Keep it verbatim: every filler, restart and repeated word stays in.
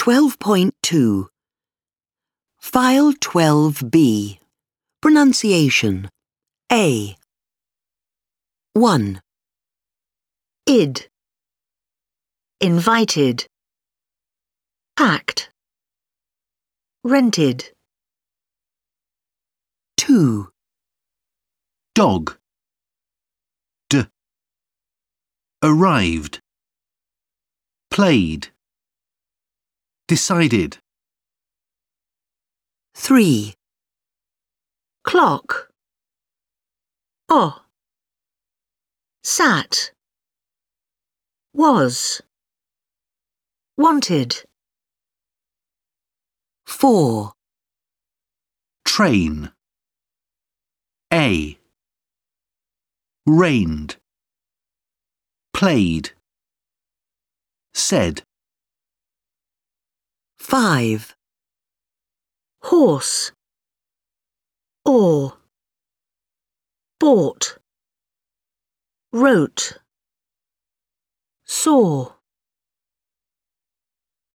twelve point two. File twelve B. Pronunciation. A. one. Id. Invited. Packed. Rented. two. Dog. D. Arrived. Played. Decided. three. Clock. O. Sat. Was. Wanted. four. Train. A. Rained. Played. Said. five. Horse. Or. Bought. Wrote. Saw.